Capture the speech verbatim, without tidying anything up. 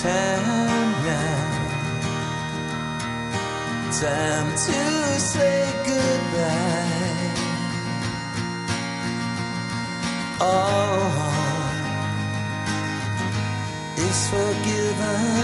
time now. Time to say goodbye. All is forgiven.